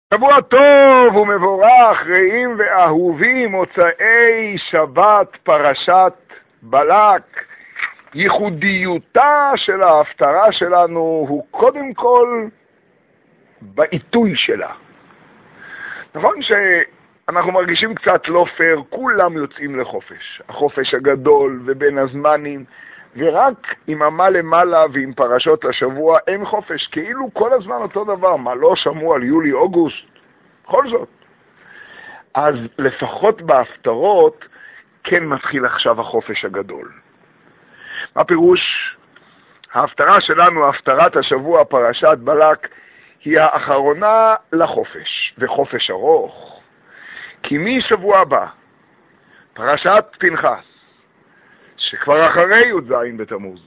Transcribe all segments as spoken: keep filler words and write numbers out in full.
שבוע טוב ומבורך, רעים ואהובים, מוצאי שבת פרשת בלק. ייחודיותה של ההפטרה שלנו הוא קודם כל בעיתוי שלה. נכון שאנחנו מרגישים קצת לא פייר, כולם יוצאים לחופש, החופש הגדול ובין הזמנים, ורק עם עמה למעלה ועם פרשות השבוע אין חופש, כאילו כל הזמן אותו דבר. מה, לא שמעו על יולי-אוגוסט? בכל זאת. אז לפחות בהפטרות כן מתחיל עכשיו החופש הגדול. מה פירוש? ההפטרה שלנו, הפטרת השבוע, פרשת בלק, היא האחרונה לחופש, וחופש ארוך. כי משבוע הבא, פרשת פנחס, שכבר אחרי י"ז בתמוז,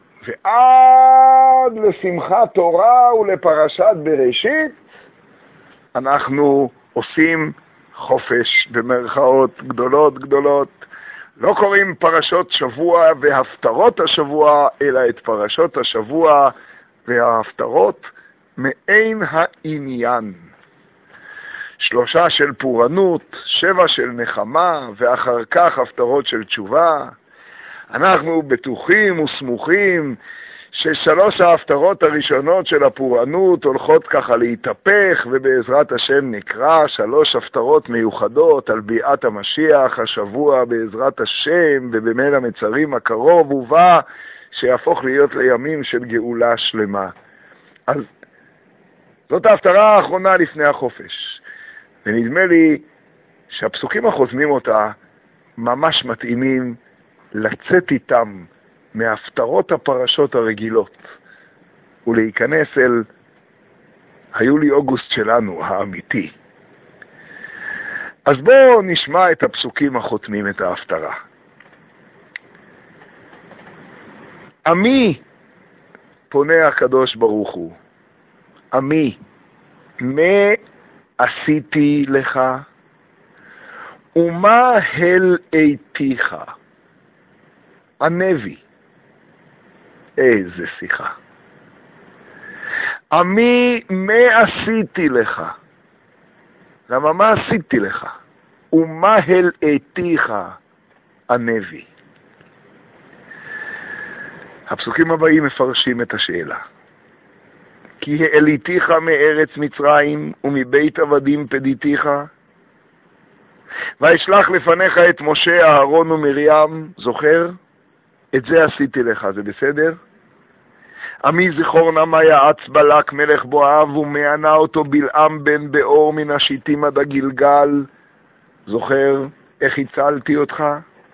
ועד לשמחת תורה ולפרשת בראשית, אנחנו עושים חופש במרכאות גדולות גדולות. לא קוראים פרשות שבוע והפטרות השבוע, אלא את פרשות השבוע וההפטרות מעין העניין. שלושה של פורענות, שבע של נחמה, ואחר כך הפטרות של תשובה. אנחנו בטוחים וסמוכים ששלוש ההפטרות הראשונות של הפורענות הולכות ככה להתהפך, ובעזרת השם נקרא שלוש הפטרות מיוחדות על ביאת המשיח השבוע בעזרת השם, ובמילא מצרים הקרוב ובא, שיהפוך להיות לימים של גאולה שלמה. אז זאת ההפטרה האחרונה לפני החופש, ונדמה לי שהפסוקים החותמים אותה ממש מתאימים לצאת איתם מהפטרות הפרשות הרגילות ולהיכנס אל היולי-אוגוסט שלנו האמיתי. אז בואו נשמע את הפסוקים החותמים את ההפטרה. עמי, פונה הקדוש ברוך הוא, עמי, מה עשיתי לך ומה הלאתיך? הנביא, איזה שיחה. עמי, מה עשיתי לך? למה מה עשיתי לך? ומה הלאתיך? הנביא. הפסוקים הבאים מפרשים את השאלה. כי העליתיך מארץ מצרים ומבית עבדים פדיתיך, וישלח לפניך את משה, אהרון ומרים, זוכר? את זה עשיתי לך, זה בסדר? עמי זכור נא מה יעץ בלק מלך מואב ומענה אותו בלעם בן באור מן השיטים עד הגלגל, זוכר איך הצלתי אותך?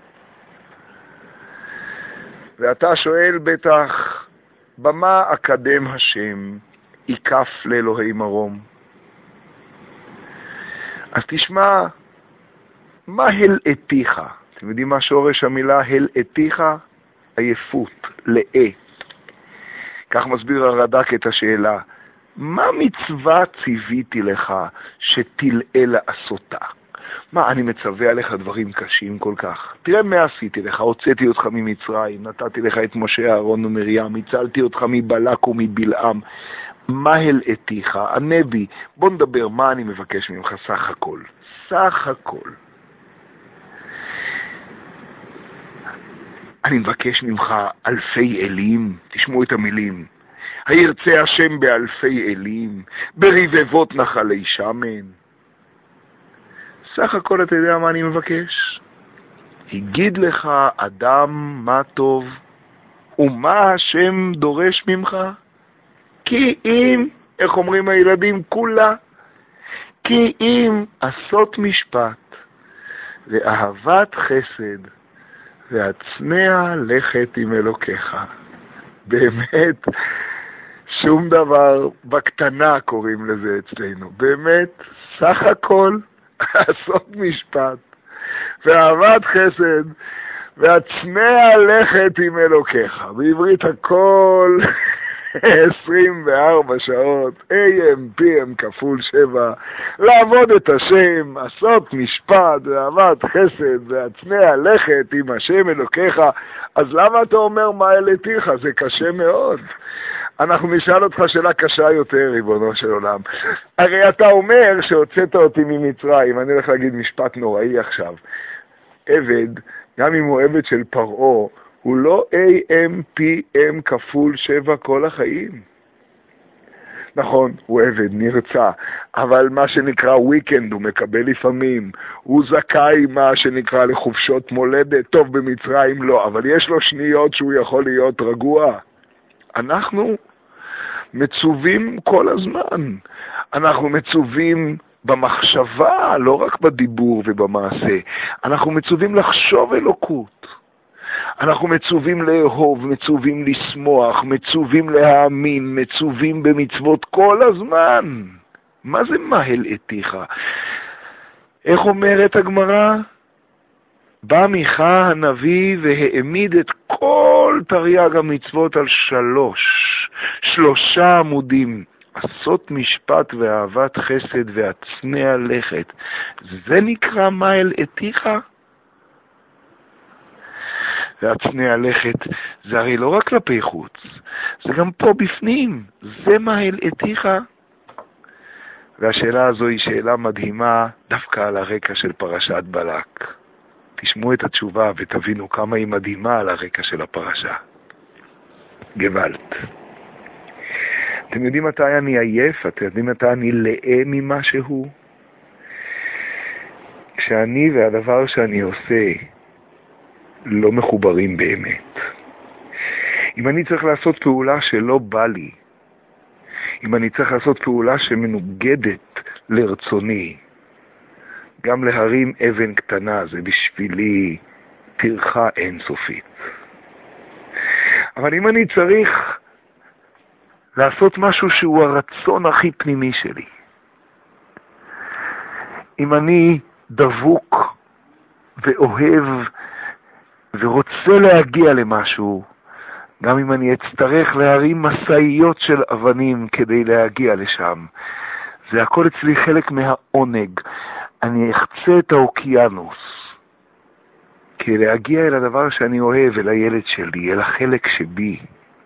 ואתה שואל בטח, במה אקדם השם עיקף לאלוהי מרום? אז תשמע, מה הלאתיך? אתם יודעים מה שורש המילה הלאתיך? עייפות, לאה. כך מסביר הרד"ק את השאלה, מה מצווה ציוויתי לך שתלאה לעשותה? מה, אני מצווה עליך דברים קשים כל כך? תראה מה עשיתי לך, הוצאתי אותך ממצרים, נתתי לך את משה, אהרון ומרים, הצלתי אותך מבלק ומבלעם. מה הלאתיך? הנביא, בוא נדבר, מה אני מבקש ממך סך הכל? סך הכל. אני מבקש ממך אלפי אלים, תשמעו את המילים. הירצה השם באלפי אלים, ברבבות נחלי שמן. סך הכל אתה יודע מה אני מבקש? הגיד לך אדם מה טוב, ומה השם דורש ממך? כי אם, איך אומרים הילדים כולה? כי אם עשות משפט, ואהבת חסד, והצנע לכת עם אלוקיך. באמת, שום דבר בקטנה קוראים לזה אצלנו. באמת, סך הכל, לעשות משפט, ואהבת חסד, והצנע לכת עם אלוקיך. בעברית הכל עשרים וארבע שעות, איי אם פי אם כפול שבע, לעבוד את השם, לעשות משפט, ואהבת חסד, והצנע לכת עם השם אלוקיך. אז למה אתה אומר מה העליתיך? זה קשה מאוד. אנחנו נשאל אותך שאלה קשה יותר, ריבונו של עולם. הרי אתה אומר שהוצאת אותי ממצרים, אני הולך להגיד משפט נוראי עכשיו. עבד, גם אם הוא עבד של פרעה, הוא לא A M P M כפול שבע כל החיים. נכון, הוא עבד, נרצה, אבל מה שנקרא וויקנד הוא מקבל לפעמים, הוא זכאי מה שנקרא לחופשות מולדת, טוב במצרים לא, אבל יש לו שניות שהוא יכול להיות רגוע. אנחנו מצווים כל הזמן, אנחנו מצווים במחשבה, לא רק בדיבור ובמעשה, אנחנו מצווים לחשוב אלוקות. אנחנו מצווים לאהוב, מצווים לשמוח, מצווים להאמין, מצווים במצוות כל הזמן. מה זה מהל אתיך? איך אומרת הגמרא? בא מיכה הנביא והעמיד את כל תרי"ג המצוות על שלוש, שלושה עמודים. עשות משפט ואהבת חסד והצנע לכת. זה נקרא מהל אתיך? והצנע לכת זה הרי לא רק כלפי חוץ, זה גם פה בפנים, זה מהל אתיך. והשאלה הזו היא שאלה מדהימה דווקא על הרקע של פרשת בלק. תשמעו את התשובה ותבינו כמה היא מדהימה על הרקע של הפרשה. גוואלט. אתם יודעים מתי אני עייף? אתם יודעים מתי אני לאה ממשהו? כשאני והדבר שאני עושה לא מחוברים באמת. אם אני צריך לעשות פעולה שלא בא לי, אם אני צריך לעשות פעולה שמנוגדת לרצוני, גם להרים אבן קטנה זה בשבילי טרחה אינסופית. אבל אם אני צריך לעשות משהו שהוא הרצון הכי פנימי שלי, אם אני דבוק ואוהב ורוצה להגיע למשהו, גם אם אני אצטרך להרים מסעיות של אבנים כדי להגיע לשם, זה הכל אצלי חלק מהעונג. אני אחצה את האוקיינוס כדי להגיע אל הדבר שאני אוהב, אל הילד שלי, אל החלק שבי.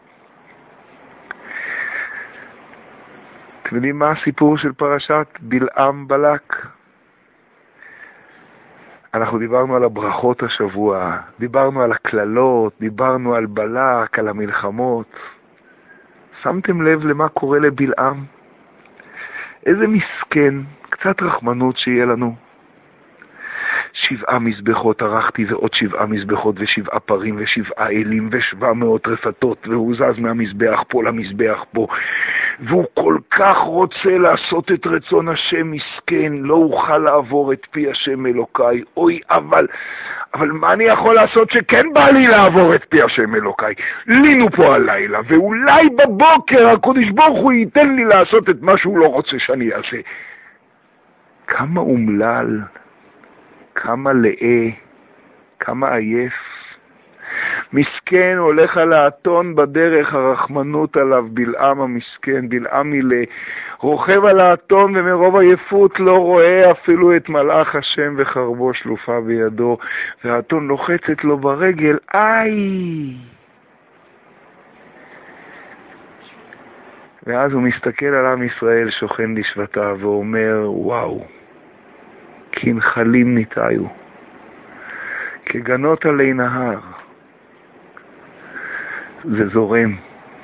אתם יודעים מה הסיפור של פרשת בלעם בלק? אנחנו דיברנו על הברכות השבוע, דיברנו על הכללות, דיברנו על בלק, על המלחמות. שמתם לב למה קורה לבלעם? איזה מסכן, קצת רחמנות שיהיה לנו. שבעה מזבחות ערכתי ועוד שבעה מזבחות ושבעה פרים ושבעה אלים ושבע מאות רפתות, והוא זז מהמזבח פה למזבח פה, והוא כל כך רוצה לעשות את רצון השם, מסכן, לא אוכל לעבור את פי השם אלוקיי. אוי, אבל, אבל מה אני יכול לעשות שכן בא לי לעבור את פי השם אלוקיי? לינו פה הלילה, ואולי בבוקר הקדוש ברוך הוא ייתן לי לעשות את מה שהוא לא רוצה שאני אעשה. כמה אומלל, כמה לאה, כמה עייף. מסכן הולך על האתון בדרך, הרחמנות עליו, בלעם המסכן, בלעם מילה, רוכב על האתון ומרוב עייפות לא רואה אפילו את מלאך השם וחרבו שלופה בידו, והאתון לוחצת לו ברגל, איי! ואז הוא מסתכל על עם ישראל שוכן לשבטיו ואומר, וואו, כנחלים ניתאיו, כגנות עלי נהר. זה זורם.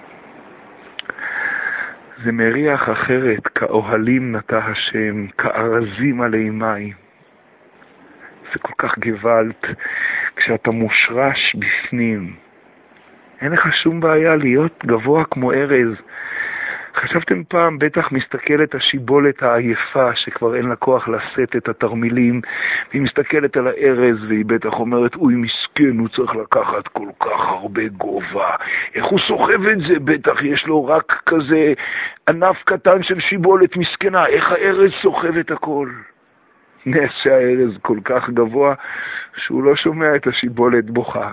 זה מריח אחרת, כאוהלים נטע השם, כארזים עלי מים. זה כל כך גוואלט, כשאתה מושרש בפנים. אין לך שום בעיה להיות גבוה כמו ארז. חשבתם פעם, בטח מסתכלת השיבולת העייפה שכבר אין לה כוח לשאת את התרמילים, והיא מסתכלת על הארז והיא בטח אומרת, אוי מסכן, הוא צריך לקחת כל כך הרבה גובה, איך הוא סוחב את זה? בטח יש לו רק כזה ענף קטן של שיבולת מסכנה, איך הארז סוחב את הכל? נס שהארז כל כך גבוה שהוא לא שומע את השיבולת בוכה.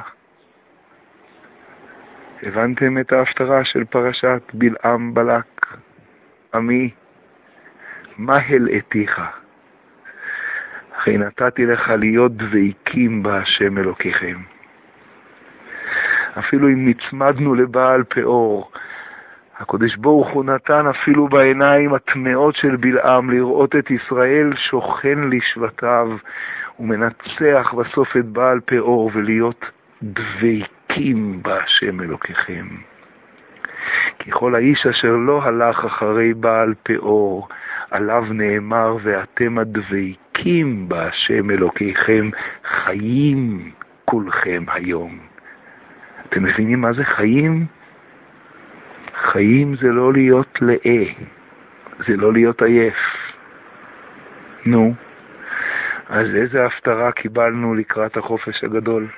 הבנתם את ההפטרה של פרשת בלעם בלק? עמי, מהל אתיך? אחי נתתי לך להיות דבקים בהשם אלוקיכם. אפילו אם נצמדנו לבעל פאור, הקדוש ברוך הוא נתן אפילו בעיניים הטמעות של בלעם לראות את ישראל שוכן לשבטיו ומנצח בסוף את בעל פאור ולהיות דבקים בהשם אלוקיכם. כי כל האיש אשר לא הלך אחרי בעל פאור, עליו נאמר ואתם הדבקים בהשם אלוקיכם חיים כולכם היום. אתם מבינים מה זה חיים? חיים זה לא להיות לאה, זה לא להיות עייף. נו, אז איזה הפטרה קיבלנו לקראת החופש הגדול?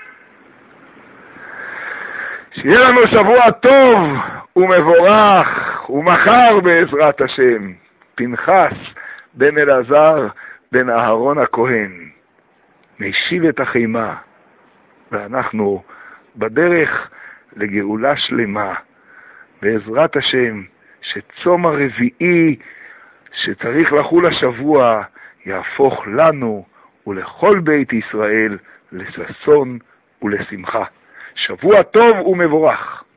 שיהיה לנו שבוע טוב ומבורך, ומחר בעזרת השם, פנחס בן אלעזר בן אהרון הכהן משיב את החימה, ואנחנו בדרך לגאולה שלמה, בעזרת השם, שצום הרביעי שצריך לחול השבוע יהפוך לנו ולכל בית ישראל לששון ולשמחה. שבוע טוב ומבורך.